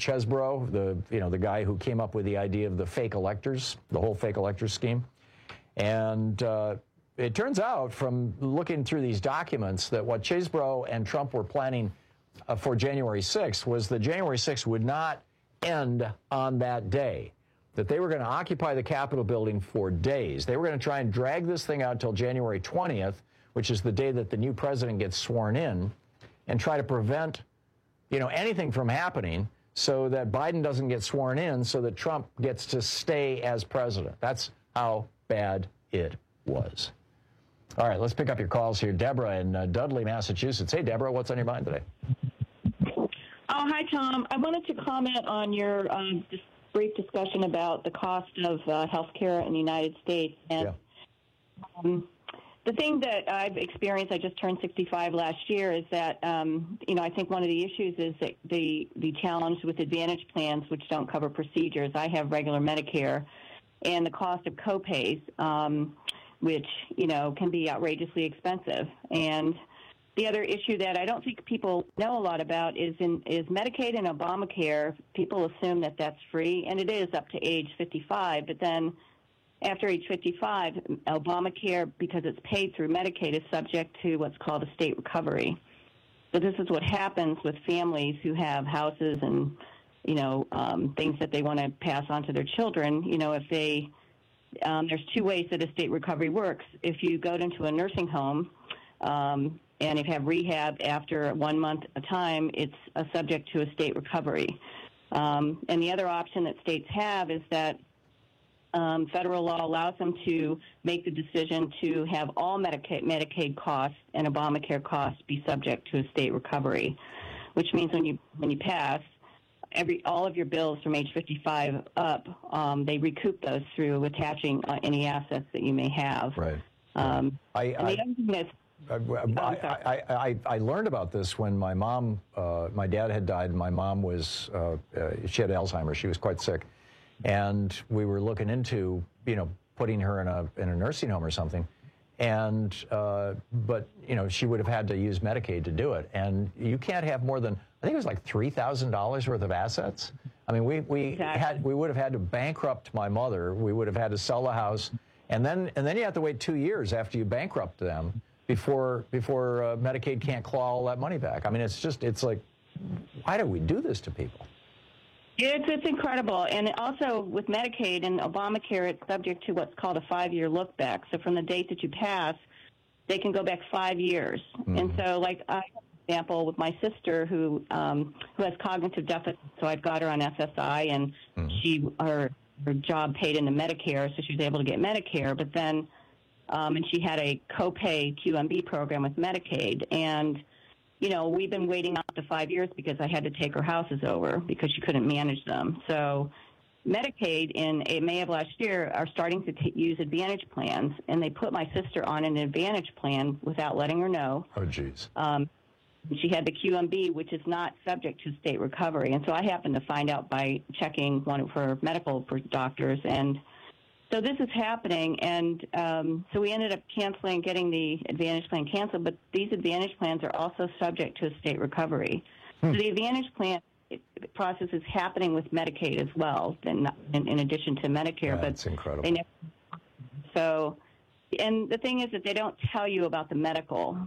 the guy who came up with the idea of the fake electors, the whole fake electors scheme. And it turns out from looking through these documents that what Chesebro and Trump were planning for January 6th was that January 6th would not end on that day, that they were going to occupy the Capitol building for days. They were going to try and drag this thing out till January 20th, which is the day that the new president gets sworn in, and try to prevent, anything from happening so that Biden doesn't get sworn in, so that Trump gets to stay as president. That's how bad it was. All right, let's pick up your calls here. Deborah in Dudley, Massachusetts. Hey, Deborah, what's on your mind today? Oh, hi, Tom. I wanted to comment on your just brief discussion about the cost of health care in the United States. And the thing that I've experienced, I just turned 65 last year, is that, I think one of the issues is that the challenge with Advantage plans, which don't cover procedures. I have regular Medicare, and the cost of copays, which, can be outrageously expensive. And the other issue that I don't think people know a lot about is Medicaid and Obamacare. People assume that that's free, and it is up to age 55. But then after age 55, Obamacare, because it's paid through Medicaid, is subject to what's called a state recovery. So this is what happens with families who have houses and, things that they want to pass on to their children. If they there's 2 ways that a state recovery works. If you go into a nursing home and if you have rehab after 1 month a time, it's subject to a state recovery. And the other option that states have is that federal law allows them to make the decision to have all Medicaid costs and Obamacare costs be subject to a state recovery, which means when you pass, all of your bills from age 55 up, they recoup those through attaching any assets that you may have. Right. I learned about this when my mom, my dad had died. My mom was, she had Alzheimer's. She was quite sick. And we were looking into, putting her in a nursing home or something. And, but, she would have had to use Medicaid to do it. And you can't have more than, I think it was like $3,000 worth of assets. I mean, we would have had to bankrupt my mother. We would have had to sell the house. And then you have to wait 2 years after you bankrupt them before Medicaid can't claw all that money back. I mean, it's like, why do we do this to people? It's incredible. And also with Medicaid and Obamacare, it's subject to what's called a 5-year look back. So from the date that you pass, they can go back 5 years. Mm-hmm. And so, like, I have an example with my sister who has cognitive deficit, so I've got her on SSI, and her job paid into Medicare, so she was able to get Medicare. But then, and she had a copay QMB program with Medicaid. And you know, we've been waiting up to 5 years because I had to take her houses over because she couldn't manage them. So Medicaid in May of last year are starting to use Advantage plans, and they put my sister on an Advantage plan without letting her know. Oh, geez. She had the QMB, which is not subject to state recovery. And so I happened to find out by checking one of her medical doctors, and so this is happening, and so we ended up getting the Advantage plan canceled, but these Advantage plans are also subject to state recovery. So the Advantage plan process is happening with Medicaid as well, in addition to Medicare. That's incredible. So, and the thing is that they don't tell you about the medical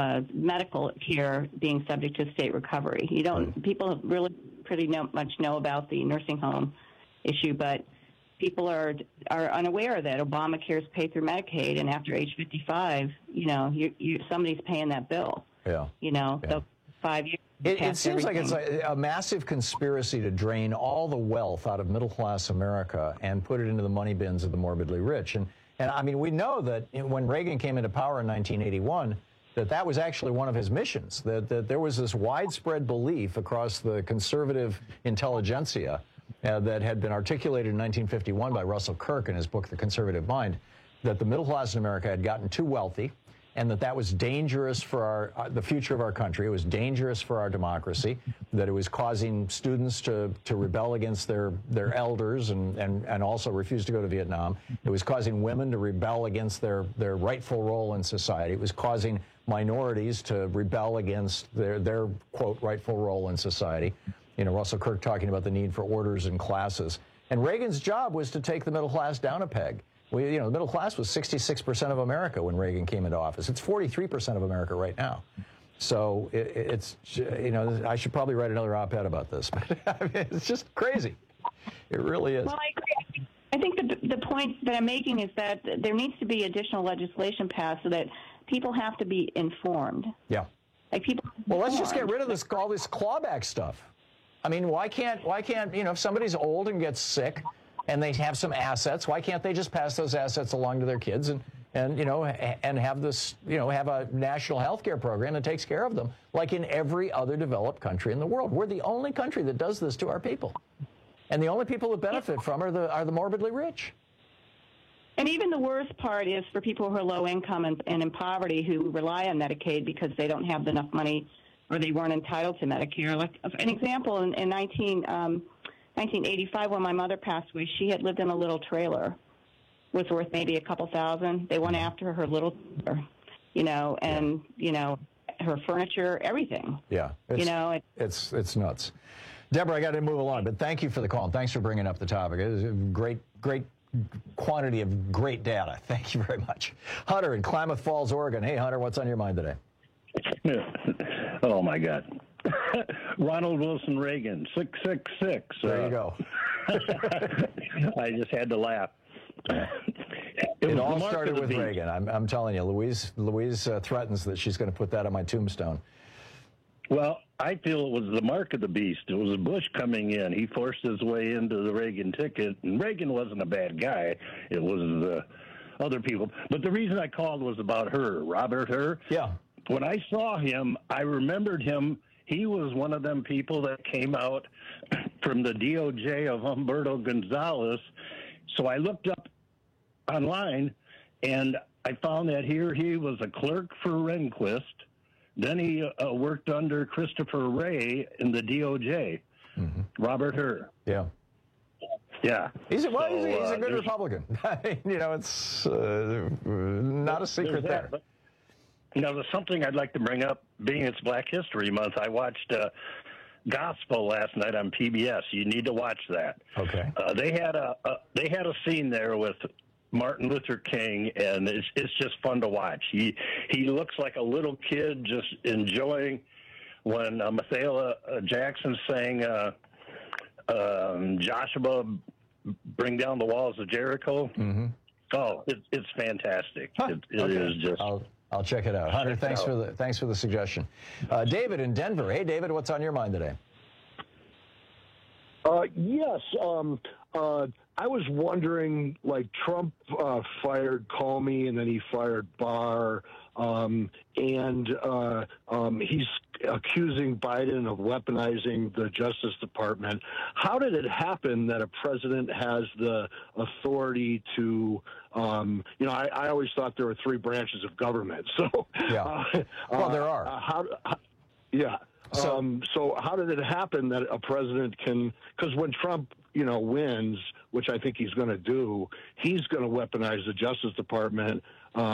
care being subject to state recovery. You don't. People really pretty much know about the nursing home issue, but people are unaware that Obamacare is paid through Medicaid, and after age 55, you know, somebody's paying that bill. Yeah. You know, so 5 years. It seems like it's a massive conspiracy to drain all the wealth out of middle-class America and put it into the money bins of the morbidly rich. And I mean, we know that when Reagan came into power in 1981, that was actually one of his missions, that there was this widespread belief across the conservative intelligentsia that had been articulated in 1951 by Russell Kirk in his book, The Conservative Mind, that the middle class in America had gotten too wealthy and that was dangerous for the future of our country. It was dangerous for our democracy, that it was causing students to rebel against their elders and also refuse to go to Vietnam. It was causing women to rebel against their rightful role in society. It was causing minorities to rebel against their quote, rightful role in society. You know, Russell Kirk talking about the need for orders and classes. And Reagan's job was to take the middle class down a peg. The middle class was 66% of America when Reagan came into office. It's 43% of America right now. So it's, you know, I should probably write another op-ed about this. But I mean, it's just crazy. It really is. Well, I agree. I think the point that I'm making is that there needs to be additional legislation passed so that people have to be informed. Yeah. Like people. Well, let's just get rid of all this clawback stuff. I mean, why can't, you know, if somebody's old and gets sick and they have some assets, why can't they just pass those assets along to their kids and you know, and have this, you know, have a national health care program that takes care of them, like in every other developed country in the world? We're the only country that does this to our people. And the only people that benefit from are the morbidly rich. And even the worst part is for people who are low income and in poverty who rely on Medicaid because they don't have enough money or they weren't entitled to Medicare. Like an example, in 1985, when my mother passed away, she had lived in a little trailer. Was worth maybe a couple thousand. They went after her little, you know, and you know, her furniture, everything. Yeah, you know, it's nuts. Deborah, I got to move along, but thank you for the call and thanks for bringing up the topic. It is a great quantity of great data. Thank you very much. Hunter in Klamath Falls, Oregon. Hey, Hunter, what's on your mind today? Oh, my God. Ronald Wilson Reagan, 666. There you go. I just had to laugh. It all started with Reagan. I'm telling you, Louise threatens that she's going to put that on my tombstone. Well, I feel it was the mark of the beast. It was Bush coming in. He forced his way into the Reagan ticket, and Reagan wasn't a bad guy. It was other people. But the reason I called was about Hur, Robert Hur. Yeah. When I saw him, I remembered him. He was one of them people that came out from the DOJ of Humberto Gonzalez. So I looked up online, and I found that here he was a clerk for Rehnquist. Then he worked under Christopher Wray in the DOJ. Mm-hmm. Robert Hur. Yeah. Yeah. He's a good Republican. You know, it's not a secret there. But, you know, there's something I'd like to bring up. Being it's Black History Month, I watched Gospel last night on PBS. You need to watch that. Okay. They had a scene there with Martin Luther King, and it's just fun to watch. He looks like a little kid just enjoying when Mahalia Jackson sang Joshua bring down the walls of Jericho. Mm-hmm. Oh, it's fantastic. It is just. I'll check it out. Hunter, thanks for the suggestion. David in Denver. Hey, David, what's on your mind today? Yes. I was wondering, like, Trump fired Comey and then he fired Barr, and he's accusing Biden of weaponizing the Justice Department. How did it happen that a president has the authority to, I always thought there were three branches of government. So, yeah. Well, there are. So how did it happen that a president can, because when Trump, wins, which I think he's going to do, he's going to weaponize the Justice Department,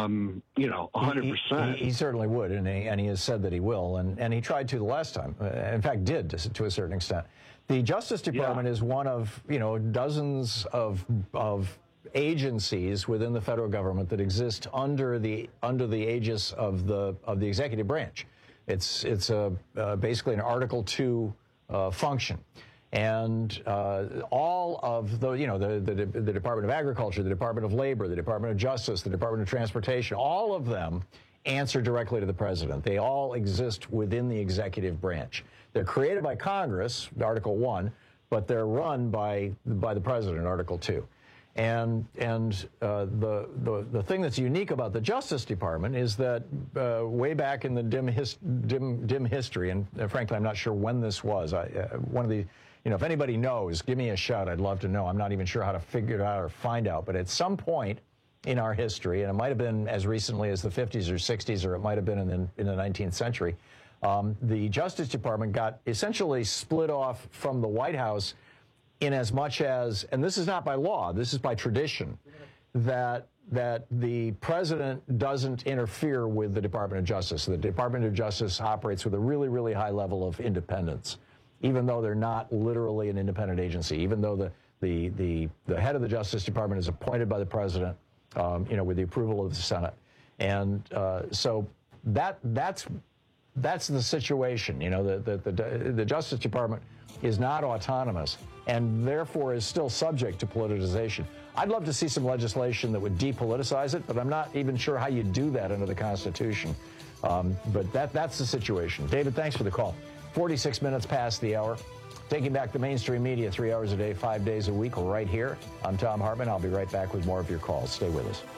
100%. He certainly would, and he has said that he will, and he tried to the last time. In fact, did to a certain extent. The Justice Department is one of, dozens of agencies within the federal government that exist under the aegis of the executive branch. It's basically an Article II function. And all of the Department of Agriculture, the Department of Labor, the Department of Justice, the Department of Transportation, all of them answer directly to the president. They all exist within the executive branch. They're created by Congress, Article I, but they're run by the president, Article II. And the thing that's unique about the Justice Department is that way back in the dim history, and frankly, I'm not sure when this was. If anybody knows, give me a shout. I'd love to know. I'm not even sure how to figure it out or find out. But at some point in our history, and it might have been as recently as the 50s or 60s, or it might have been in the 19th century, the Justice Department got essentially split off from the White House in as much as, and this is not by law, this is by tradition, that the president doesn't interfere with the Department of Justice. The Department of Justice operates with a really, really high level of independence, even though they're not literally an independent agency, even though the head of the Justice Department is appointed by the president, with the approval of the Senate. And so that's the situation. The Justice Department is not autonomous and therefore is still subject to politicization. I'd love to see some legislation that would depoliticize it, but I'm not even sure how you do that under the Constitution. But that's the situation. David, thanks for the call. 46 minutes past the hour. Taking back the mainstream media 3 hours a day, 5 days a week, right here. I'm Thom Hartmann. I'll be right back with more of your calls. Stay with us.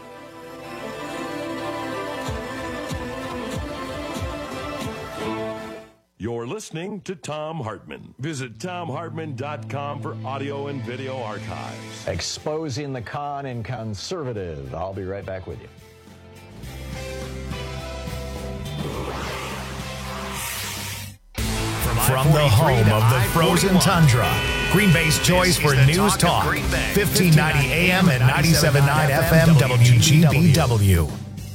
You're listening to Thom Hartmann. Visit ThomHartmann.com for audio and video archives. Exposing the con and conservative. I'll be right back with you. From the home of the frozen tundra, Green Bay's choice for news talk, 1590 AM and 97.9 FM WGBW.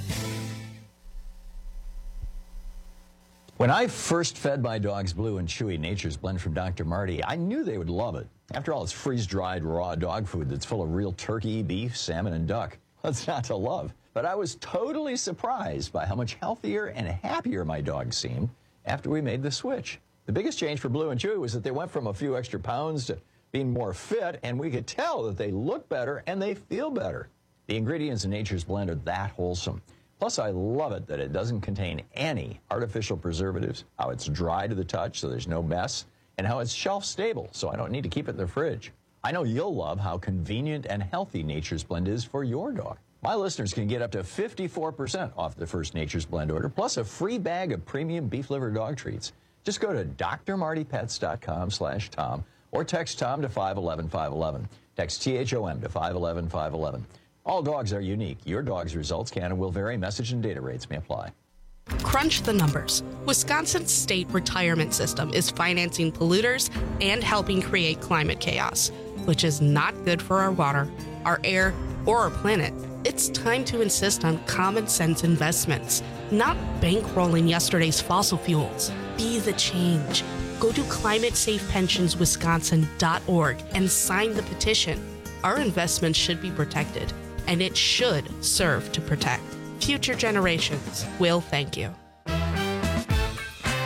When I first fed my dogs Blue and Chewy Nature's Blend from Dr. Marty, I knew they would love it. After all, it's freeze-dried raw dog food that's full of real turkey, beef, salmon, and duck. What's not to love? But I was totally surprised by how much healthier and happier my dogs seemed after we made the switch. The biggest change for Blue and Chewy was that they went from a few extra pounds to being more fit, and we could tell that they look better and they feel better. The ingredients in Nature's Blend are that wholesome. Plus, I love it that it doesn't contain any artificial preservatives, how it's dry to the touch so there's no mess, and how it's shelf stable so I don't need to keep it in the fridge. I know you'll love how convenient and healthy Nature's Blend is for your dog. My listeners can get up to 54% off their first Nature's Blend order, plus a free bag of premium beef liver dog treats. Just go to drmartypets.com/Tom or text Tom to 511-511. Text THOM to 511-511. All dogs are unique. Your dog's results can and will vary. Message and data rates may apply. Crunch the numbers. Wisconsin's state retirement system is financing polluters and helping create climate chaos, which is not good for our water, our air, or our planet. It's time to insist on common sense investments, not bankrolling yesterday's fossil fuels. Be the change. Go to ClimateSafePensionsWisconsin.org and sign the petition. Our investments should be protected, and it should serve to protect. Future generations will thank you.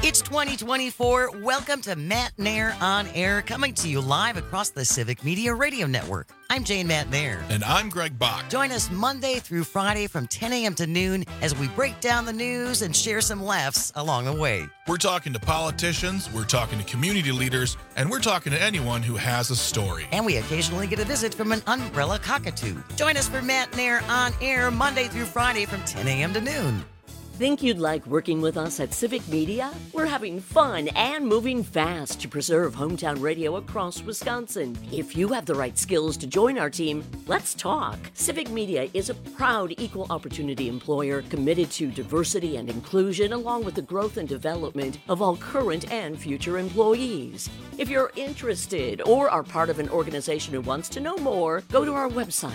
It's 2024. Welcome to Matt Nair on Air, coming to you live across the Civic Media Radio Network. I'm Jane Matt Nair. And I'm Greg Bach. Join us Monday through Friday from 10 a.m. to noon as we break down the news and share some laughs along the way. We're talking to politicians, we're talking to community leaders, and we're talking to anyone who has a story. And we occasionally get a visit from an umbrella cockatoo. Join us for Matt Nair on Air Monday through Friday from 10 a.m. to noon. Think you'd like working with us at Civic Media? We're having fun and moving fast to preserve hometown radio across Wisconsin. If you have the right skills to join our team, let's talk. Civic Media is a proud equal opportunity employer committed to diversity and inclusion, along with the growth and development of all current and future employees. If you're interested or are part of an organization who wants to know more, go to our website,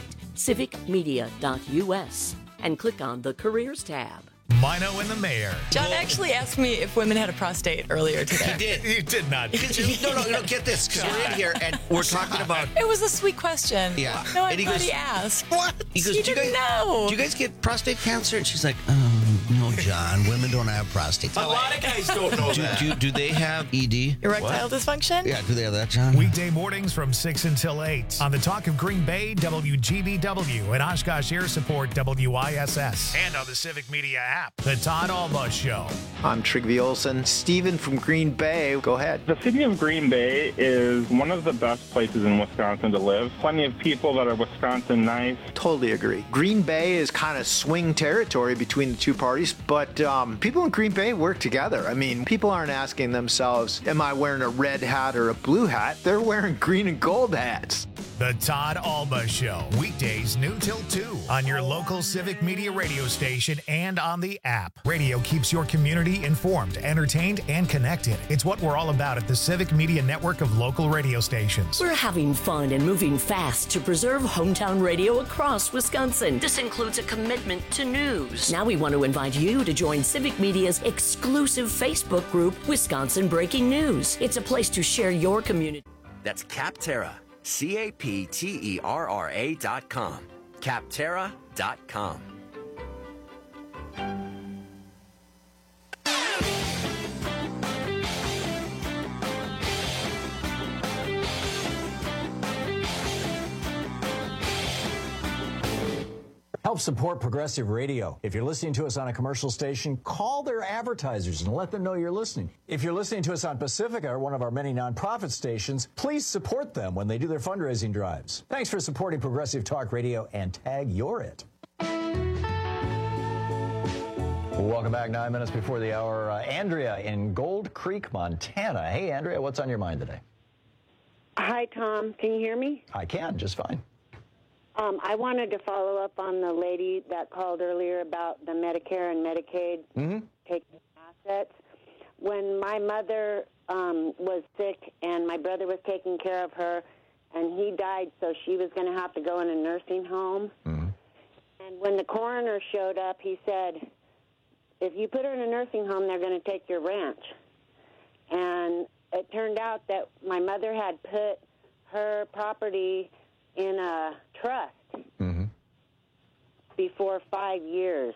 civicmedia.us, and click on the Careers tab. Mino and the Mayor. John actually asked me if women had a prostate earlier today. He did. You did not. No, get this, because we're in here and we're talking about... It was a sweet question. Yeah. No, And he goes, everybody asked. What? He goes, You didn't know. Do you guys get prostate cancer? And she's like, no, John, women don't have prostate. A lot of guys don't know that. Do they have ED? Erectile dysfunction? Yeah, do they have that, John? Weekday mornings from 6 until 8 on the Talk of Green Bay, WGBW, and Oshkosh Air Support, WISS, and on the Civic Media app. The Todd Alba Show. I'm Trygve Olsen. Steven from Green Bay, go ahead. The city of Green Bay is one of the best places in Wisconsin to live. Plenty of people that are Wisconsin nice. Totally agree. Green Bay is kind of swing territory between the two parties, but people in Green Bay work together. I mean, people aren't asking themselves, am I wearing a red hat or a blue hat? They're wearing green and gold hats. The Todd Alba Show. Weekdays noon till 2 on your local Civic Media radio station and on the app. Radio keeps your community informed, entertained, and connected. It's what we're all about at the Civic Media network of local radio stations. We're having fun and moving fast to preserve hometown radio across Wisconsin. This includes a commitment to news. Now we want to invite you to join Civic Media's exclusive Facebook group, Wisconsin Breaking News. It's a place to share your community. That's Capterra. CAPTERRA.com. Capterra.com. Help support Progressive Radio. If you're listening to us on a commercial station, call their advertisers and let them know you're listening. If you're listening to us on Pacifica, one of our many nonprofit stations, please support them when they do their fundraising drives. Thanks for supporting Progressive Talk Radio and tag you're it. Welcome back. 9 minutes before the hour. Andrea in Gold Creek, Montana. Hey, Andrea, what's on your mind today? Hi, Tom. Can you hear me? I can, just fine. I wanted to follow up on the lady that called earlier about the Medicare and Medicaid taking assets. When my mother was sick and my brother was taking care of her, and he died, so she was going to have to go in a nursing home. And when the coroner showed up, he said, if you put her in a nursing home, they're going to take your ranch. And it turned out that my mother had put her property in a trust before 5 years.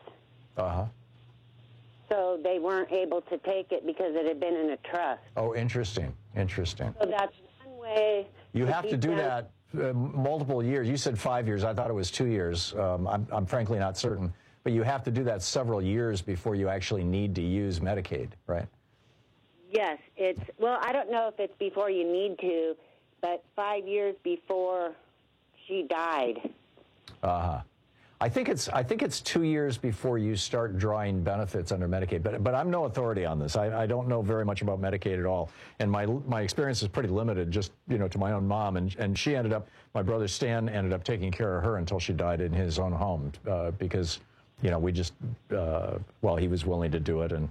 So they weren't able to take it because it had been in a trust. Oh, interesting. Interesting. So that's one way. You have to do that multiple years. You said 5 years. I thought it was 2 years. I'm frankly not certain. But you have to do that several years before you actually need to use Medicaid, right? Yes. Well, I don't know if it's before you need to, but 5 years before she died. I think it's 2 years before you start drawing benefits under Medicaid, but I'm no authority on this. I don't know very much about Medicaid at all, and my experience is pretty limited, just to my own mom, and she ended up, my brother Stan ended up taking care of her until she died in his own home because we just he was willing to do it, and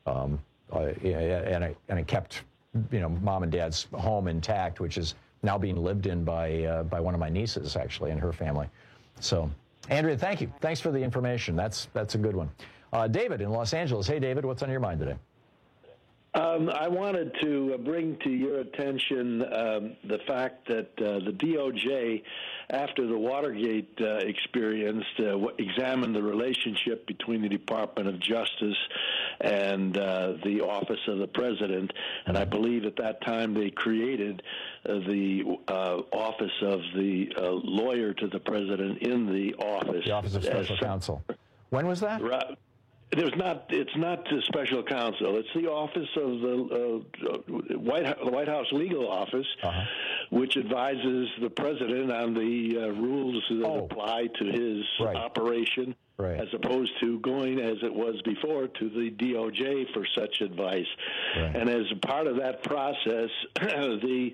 it kept mom and dad's home intact, which is now being lived in by one of my nieces actually and her family. So. Andrea, thank you. Thanks for the information. That's a good one. David in Los Angeles. Hey, David, what's on your mind today? I wanted to bring to your attention the fact that the DOJ, after the Watergate experience, examined the relationship between the Department of Justice and the Office of the President. And I believe at that time they created the Office of the Lawyer to the President in the office. The Office of Special Counsel. When was that? It's not the special counsel. It's the office of the White House Legal Office, which advises the president on the rules that apply to his operation, as opposed to going, as it was before, to the DOJ for such advice. And as a part of that process, the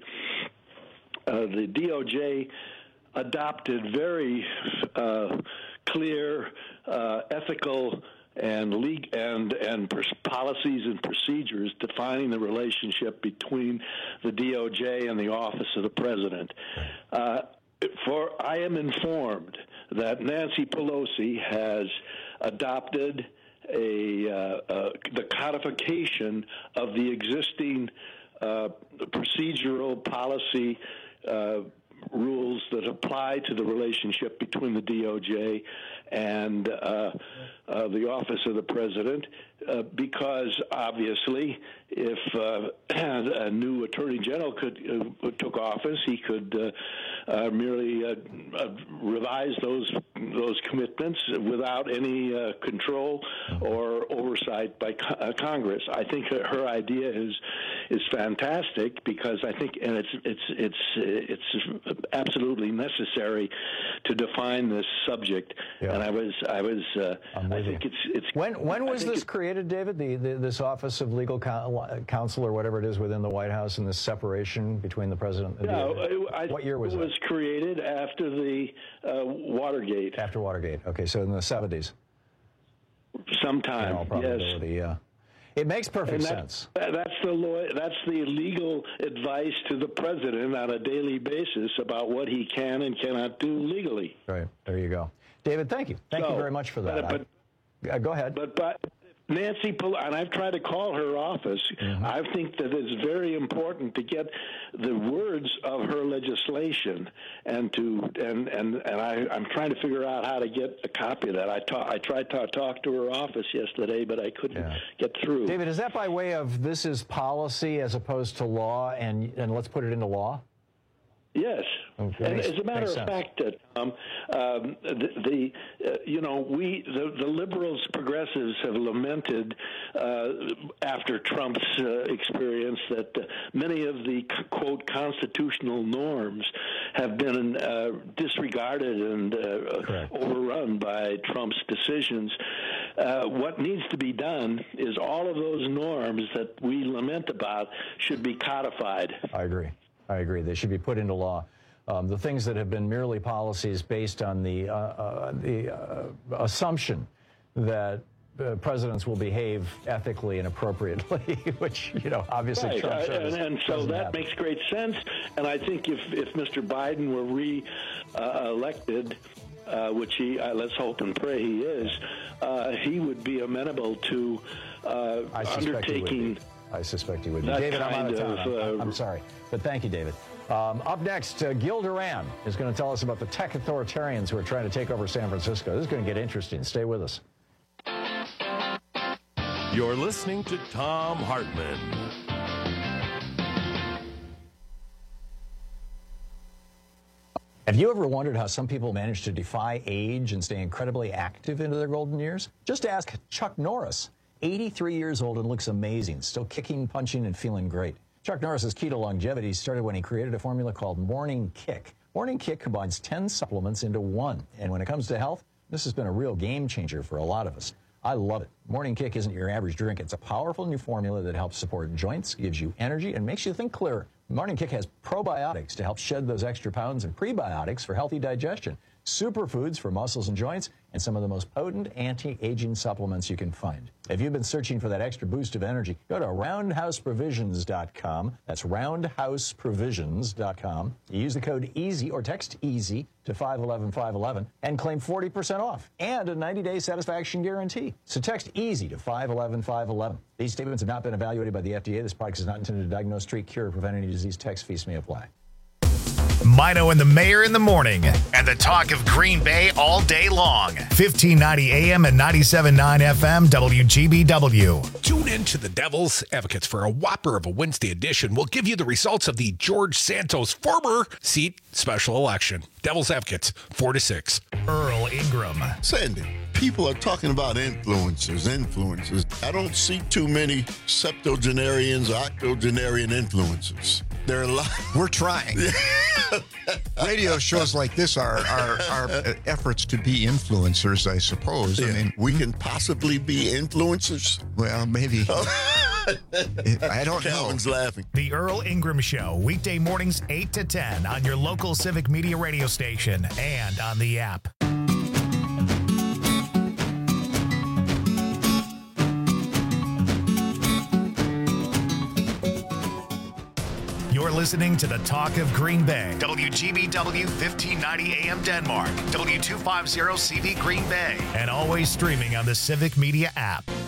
DOJ adopted very clear ethical and policies and procedures defining the relationship between the DOJ and the Office of the President. I am informed that Nancy Pelosi has adopted the codification of the existing procedural policy rules that apply to the relationship between the DOJ and the Office of the President, because obviously if a new Attorney General took office, he could merely revise those commitments without any control or oversight by Congress. I think her idea is fantastic, because I think, and it's absolutely necessary to define this subject. And I think it's. When was this created, David? This Office of Legal Counsel, or whatever it is, within the White House, and this separation between the president and the DOJ? What year was it? It was created after the Watergate. After Watergate. Okay, so in the 70s. Sometime. In all probability, yeah. It makes perfect sense. That's the legal advice to the president on a daily basis about what he can and cannot do legally. Right. There you go. David, thank you. Thank you very much for that. Go ahead. But Nancy Pelosi, and I've tried to call her office. I think that it's very important to get the words of her legislation, and I'm trying to figure out how to get a copy of that. I tried to talk to her office yesterday, but I couldn't get through. David, is that by way of this is policy as opposed to law, and let's put it into law? Yes. Okay. And as a matter of fact, Tom, the liberals, progressives have lamented after Trump's experience that many of the quote constitutional norms have been disregarded and overrun by Trump's decisions. What needs to be done is all of those norms that we lament about should be codified. I agree. They should be put into law. The things that have been merely policies based on the assumption that presidents will behave ethically and appropriately, which, obviously Trump says. And so that makes great sense. And I think if Mr. Biden were re-elected, which let's hope and pray he is, he would be amenable to undertaking. I suspect he would. David, I'm out of time. I'm sorry. But thank you, David. Up next, Gil Duran is going to tell us about the tech authoritarians who are trying to take over San Francisco. This is going to get interesting. Stay with us. You're listening to Thom Hartmann. Have you ever wondered how some people manage to defy age and stay incredibly active into their golden years? Just ask Chuck Norris. 83 years old and looks amazing, still kicking, punching, and feeling great. Chuck Norris's key to longevity started when he created a formula called Morning Kick. Morning Kick combines 10 supplements into one. And when it comes to health, this has been a real game changer for a lot of us. I love it. Morning Kick isn't your average drink. It's a powerful new formula that helps support joints, gives you energy, and makes you think clearer. Morning Kick has probiotics to help shed those extra pounds and prebiotics for healthy digestion, superfoods for muscles and joints, and some of the most potent anti-aging supplements you can find. If you've been searching for that extra boost of energy, go to roundhouseprovisions.com. That's roundhouseprovisions.com. You use the code EASY or text EASY to 511-511 and claim 40% off and a 90-day satisfaction guarantee. So text easy to 511-511. These statements have not been evaluated by the FDA. This product is not intended to diagnose, treat, cure, or prevent any disease. Text fees may apply. Mino and the Mayor in the morning, and the talk of Green Bay all day long. 1590 AM and 97.9 FM WGBW. Tune in to the Devil's Advocates for a whopper of a Wednesday edition. We'll give you the results of the George Santos former seat special election. Devil's Advocates, 4 to 6. Earl Ingram. Sandy, people are talking about influencers. I don't see too many septuagenarians or octogenarian influencers. There are a lot. We're trying. Radio shows like this are efforts to be influencers, I suppose. Yeah. I mean, we can possibly be influencers. Well, maybe. I don't know. Calvin's laughing. The Earl Ingram Show, weekday mornings 8 to 10 on your local Civic Media radio station and on the app. You're listening to the Talk of Green Bay. WGBW 1590 AM Denmark. W250 CV Green Bay. And always streaming on the Civic Media app.